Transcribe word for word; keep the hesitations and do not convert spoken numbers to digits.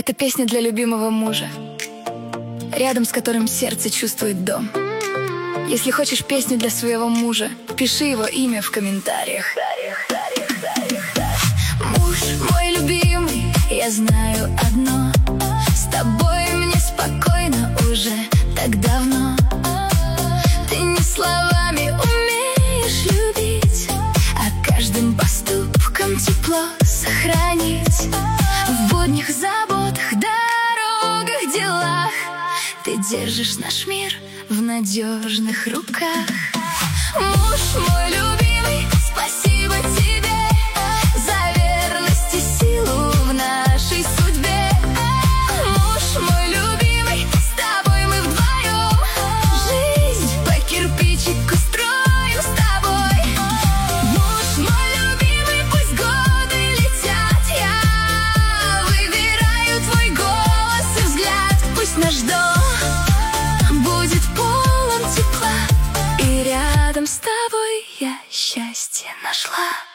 Это песня для любимого мужа, рядом с которым сердце чувствует дом. Если хочешь песню для своего мужа, пиши его имя в комментариях. Муж мой любимый, я знаю одно: с тобой мне спокойно уже так давно. Ты не словами умеешь любить, а каждым поступком тепло сохранить. В будних заботах, дорогах, делах ты держишь наш мир в надежных руках. Муж мой любимый, спасибо тебе за верность и силу в нашей судьбе. Муж мой любимый, с тобой мы вдвоем жизнь по кирпичику строим с тобой. Муж мой любимый, пусть годы летят, я выбираю твой голос и взгляд. Пусть наш дом будет полон тепла, и рядом с тобой я счастье нашла.